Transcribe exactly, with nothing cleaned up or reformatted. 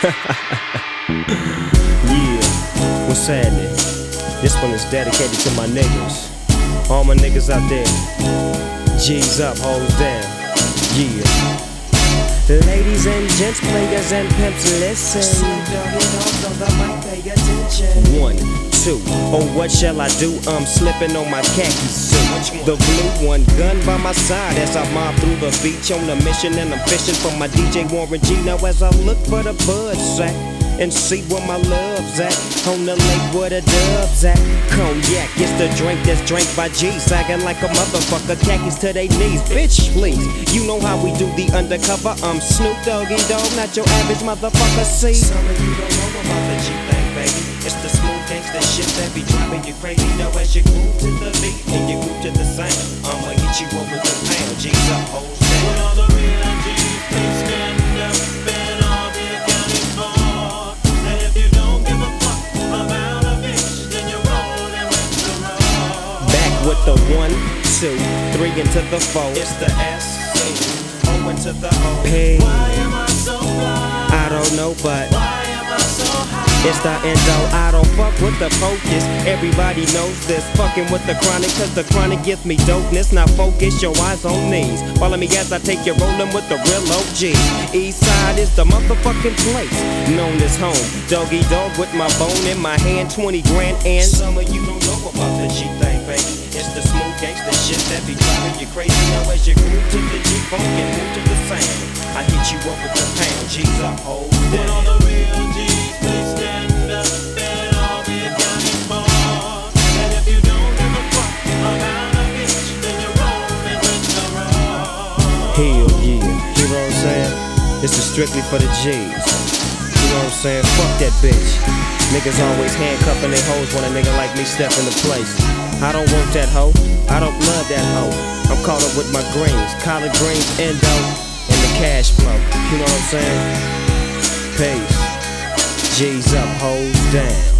Yeah, what's happening? This one is dedicated to my niggas. All my niggas out there. G's up, hoes down. Yeah. Ladies and gents, players and pimps, listen. One, two, oh what shall I do? I'm slipping on my khaki suit. The blue one, gun by my side as I mob through the beach on a mission, and I'm fishing for my D J Warren G. Now as I look for the bud sack and see where my love's at, on the lake where the dove's at. Cognac, it's the drink that's drank by G, sagging like a motherfucker, khakis to they knees. Bitch, please, you know how we do the undercover. I'm Snoop Doggy Dogg, not your average motherfucker. See, some of you don't know about the G thing, baby. It's the smooth gangsta shit that be driving you crazy. Now as you groove to the beat and you groove to the sound, I'ma hit you up with the pound. G's up, hoes down. When all the real G's, please stand up and all be accounted for. And if you don't give a fuck about a bitch, then you're rolling with the road. Back with the one, two, three into the four. It's the S, O, O into the O. P. Why am I so fly? I don't know, but why am I so high? It's the endo, I don't fuck with the focus. Everybody knows this, fucking with the chronic, cause the chronic gives me dopeness. Now focus your eyes on these. Follow me as I take you rolling with the real O G. East side is the motherfucking place, known as home. Doggy dog with my bone in my hand, twenty grand and some of you don't know about the G thing, baby. It's the smooth gangsta shit that be driving you crazy. Now as you groove to the G funk and move to the sound, I hit you up with the pound. G's up, hold down. All the real G's, please stand up and all be accounted for. And if you don't give a fuck about a bitch, then you're rolling with the road. Hell yeah, you know what I'm saying? This is strictly for the G's. You know what I'm saying? Fuck that bitch. Niggas always handcuffing their hoes when a nigga like me step into place. I don't want that hoe, I don't love that hoe. I'm caught up with my greens, collard greens, endo, and the cash flow. You know what I'm saying? Peace. G's up, hoes down.